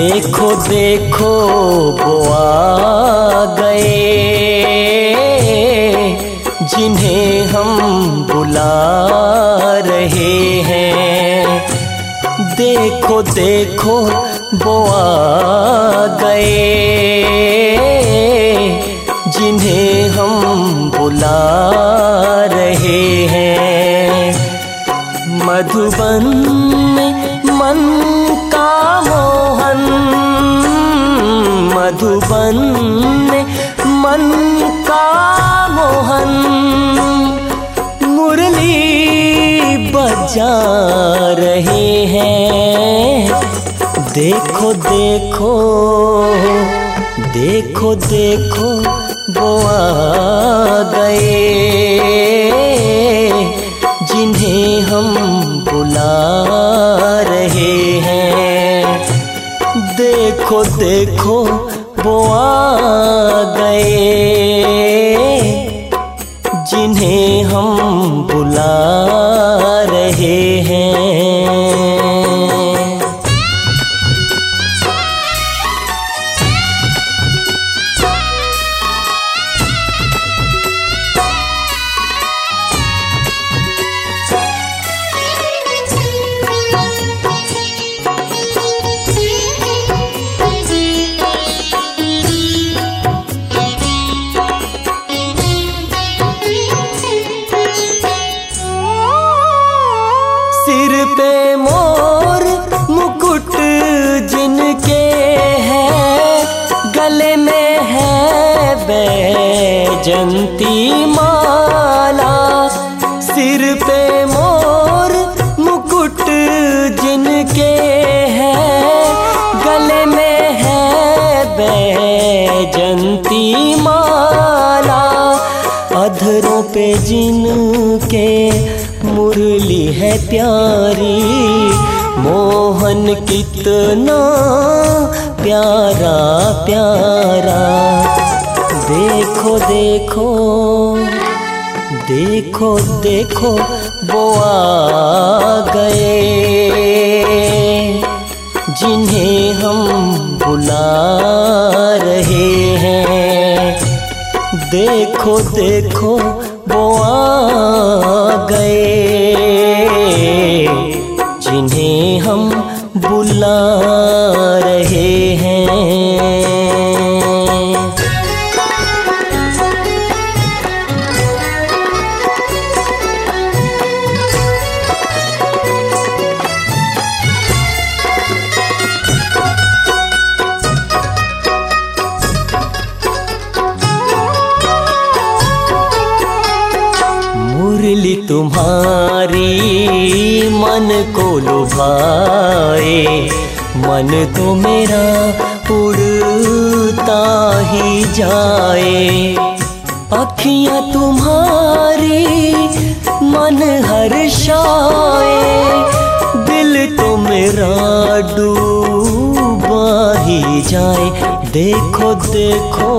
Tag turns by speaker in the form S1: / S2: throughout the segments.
S1: देखो देखो वो आ गए जिन्हें हम बुला रहे हैं। देखो देखो वो आ गए जिन्हें हम बुला रहे हैं। मधुबन में मन का मोहन, मधुबन में मन का मोहन, मुरली बजा रहे हैं। देखो देखो देखो देखो वो आ गए जिन्हें हम बुला रहे हैं। देखो देखो वो आ गए जिन्हें हम बुला रहे हैं। सिर पे मोर मुकुट जिनके है, गले में है बैजंती माला। सिर पे मोर मुकुट जिनके है, गले में है बैजंती माला। अधरों पे जिनके मुरली है प्यारी, मोहन कितना प्यारा प्यारा। देखो देखो देखो देखो वो आ गए जिन्हें हम बुला रहे हैं। देखो देखो वो आ गए जिन्हें हम बुला रहे हैं। मुरली तुम्हारी मन को लुभाए, मन तो मेरा उड़ता ही जाए। अखियाँ तुम्हारी मन हर्षाए, दिल तो मेरा डूबा ही जाए। देखो देखो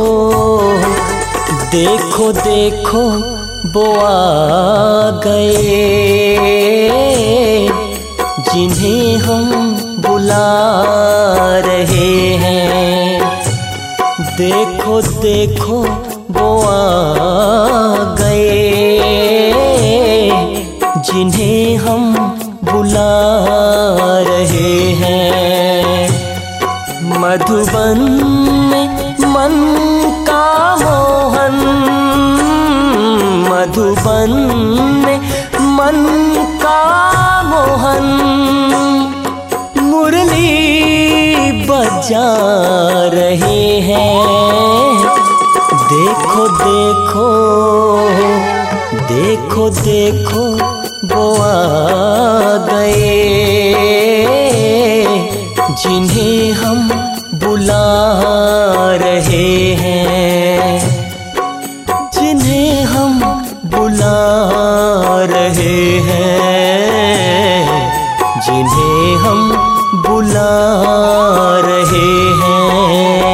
S1: देखो देखो वो आ गए जिन्हें हम बुला रहे हैं। देखो देखो वो आ गए जिन्हें हम बुला रहे हैं। मधुबन में मन का मोहन, मधुबन में मन का मोहन, मुरली बजा रहे हैं। देखो देखो देखो देखो वो आ गए जिन्हें हम बुला रहे हैं। जिन्हें हम बुला रहे हैं, जिन्हें हम बुला रहे हैं।